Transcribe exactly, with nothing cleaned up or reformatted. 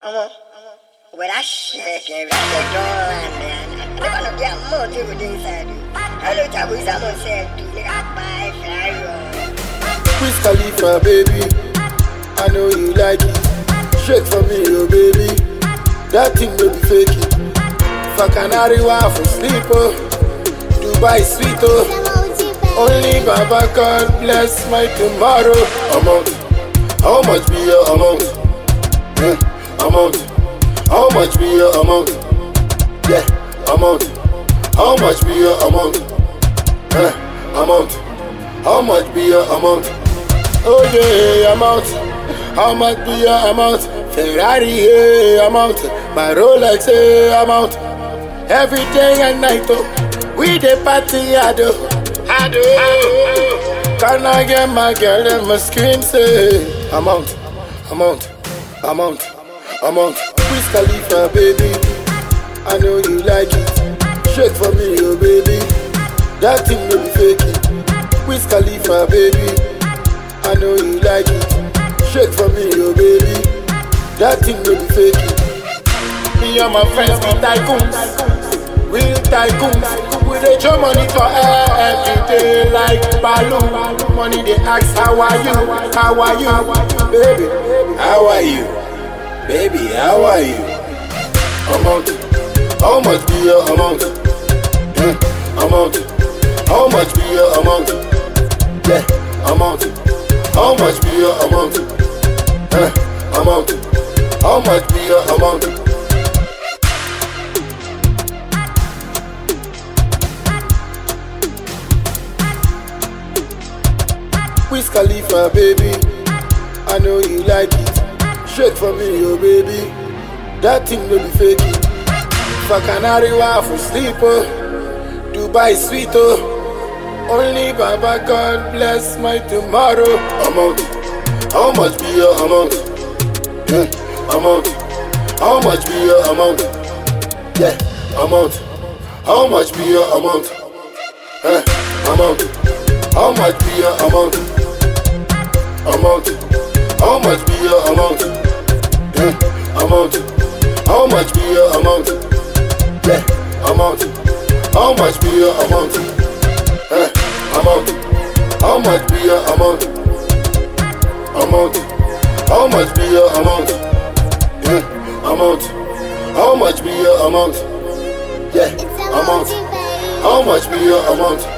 I'ma, well, that shit came out the door, man. Look at them more people inside. I look at what someone said, nigga, I buy fly. Wiz Khalifa, baby, I know you like it. Shake for me, oh baby, that thing will be fake it. For Canary Wharf for sleep, oh, Dubai sweet, oh. Only Baba God bless my tomorrow. Amount, how much be your amount? Yeah. Amount, how much be your amount? Yeah, amount, how much be your amount? Eh, amount, how much be your amount? Oh yeah, amount, how much be your amount? Ferrari, yeah, amount, my Rolex, yeah, amount. Every day and night, oh, we the party, I do, I do. Can I get my girl in my screen, say, amount, amount, amount. Amount, Wiz Khalifa, baby, I know you like it. Shake for me, oh baby, that thing will be fake it. Wiz Khalifa, baby, I know you like it. Shake for me, oh baby, that thing will be fake it. Me and my friends, we tycoons, we tycoons. We dey throw money for air every day like balloon. Money they ask, how are you, how are you, baby, how are you? Baby, how are you? Amount, how much be your amount? Yeah, amount, how much be your amount? Yeah, amount, how much be your amount? Yeah, amount, how much be your amount? Wiz Khalifa, baby, I know you like it. Shake for me, oh baby, that thing will be fake it. For Canary Wharf for sleep, oh, Dubai sweet, oh. Only Baba God bless my tomorrow. Amount, how much be your amount? Yeah, amount, how much be your amount? Yeah, amount, how much be your amount? Eh, amount, how much be your amount? Amount, how much be your amount? Yeah, amount, how much be your amount? Yeah, amount, how much be your amount? Eh, amount, how much be your amount? Amount, how much be your amount? Yeah, amount, how much be your amount? Yeah, amount, how much be your amount?